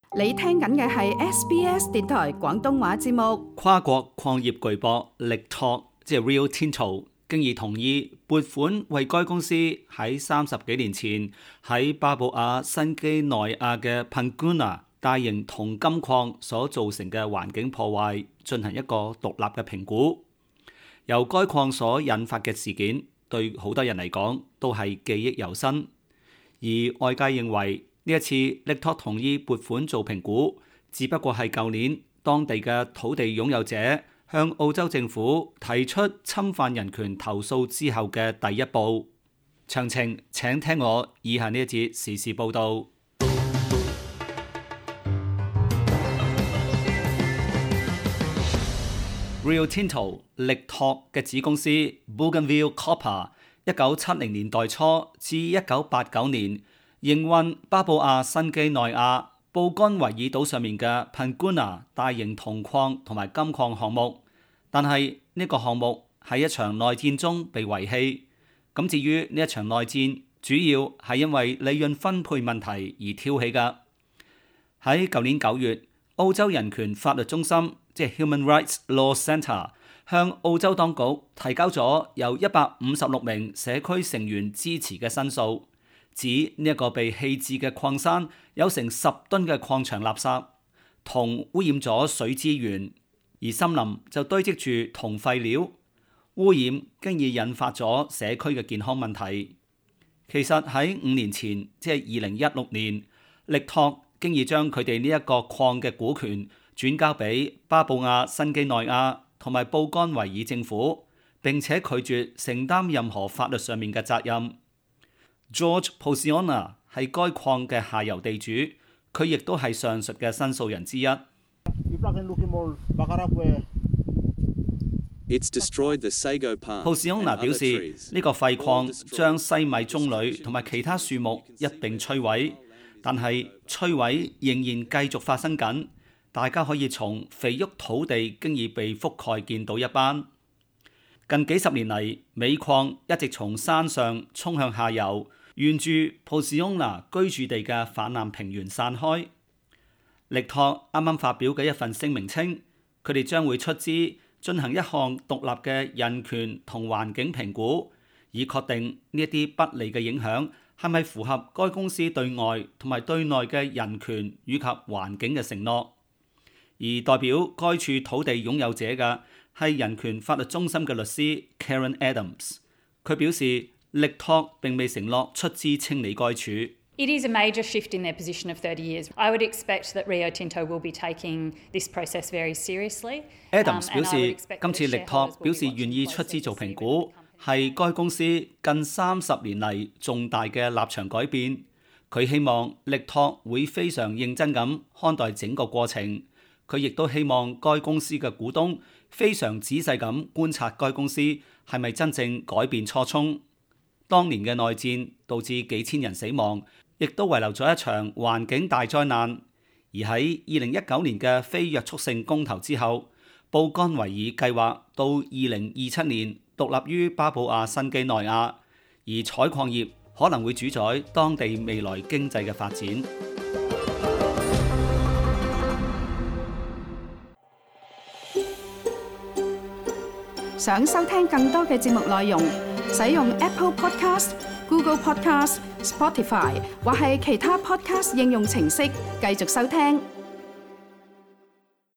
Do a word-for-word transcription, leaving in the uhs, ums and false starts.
你聽緊嘅係 S B S 電台廣東話節目。 跨國礦業巨擘力拓即係 Rio Tinto 經已同意撥款為該公司喺三十幾年前喺巴布亞新畿內亞嘅 Panguna 大型銅金礦所造成嘅環境破壞進行一個獨立嘅評估。由該礦所引發嘅事件對好多人嚟講都係記憶猶新，而外界認為呢一次力拓同意撥款做評估，只不過係舊年當地嘅土地擁有者向澳洲政府提出侵犯人權投訴之後嘅第一步。詳情請聽我以下呢一節時事報導。Rio Tinto 力拓嘅子公司 Bougainville Copper 一九七零年代初至一九八九年營運巴布亞新畿內亞布干維爾島上面嘅 Panguna 大型銅礦同埋金礦項目，但係呢個項目喺一場內戰中被遺棄。咁至於呢一場內戰，主要係因為利潤分配問題而挑起㗎。喺舊年九月，澳洲人權法律中心即係 Human Rights Law Centre 向澳洲當局提交咗由一百五十六名社區成員支持嘅申訴，指呢一個被棄置嘅礦山有成十噸嘅礦場垃圾，銅污染咗水資源，而森林就堆積住銅廢料，污染經已引發咗社區嘅健康問題。其實喺五年前，即係二零一六年，力拓經已將佢哋呢一個礦嘅股權轉交俾巴布亞新畿內亞同埋布干維爾政府，並且拒絕承擔任何法律上面嘅責任。George Posiona 係該礦嘅下游地主，佢亦都係上述嘅申訴人之一。Posiona 表示，呢個廢礦將西米棕櫚同埋其他樹木一並摧毀，但係摧毀仍然繼續發生緊。大家可以從肥沃土地經已被覆蓋見到一斑。近幾十年嚟，鎂礦一直從山上衝向下游，沿住 Posiona 居住地嘅泛濫平原散開。力拓啱啱發表嘅一份聲明稱，佢哋將會出資進行一項獨立嘅人權同環境評估，以確定呢一啲不利嘅影響係咪符合該公司對外同埋對內嘅人權以及環境嘅承諾。而代表該處土地擁有者嘅係人權法律中心嘅律師 Karen Adams， 佢表示力拓並未承諾出資清理該處。 It is a major shift in their position of thirty years. I would expect that Rio Tinto will be taking this process very seriously. Adams 表示，今次力拓表示願意出資做評估，係該公司近三十年嚟重大嘅立場改變。佢希望力拓會非常認真咁看待整個過程。佢亦都希望該公司嘅股東非常仔細咁觀察該公司係咪真正改變初衷。當年嘅內戰導致幾千人死亡，亦都遺留咗一場環境大災難。而喺二零一九年嘅非約束性公投之後，布干維爾計劃到二零二七年獨立於巴布亞新畿內亞，而採礦業可能會主宰當地未來經濟嘅發展。 想收聽更多嘅節目內容，使用 Apple Podcast、Google Podcast、Spotify 或係其他 Podcast 應用程式繼續收聽。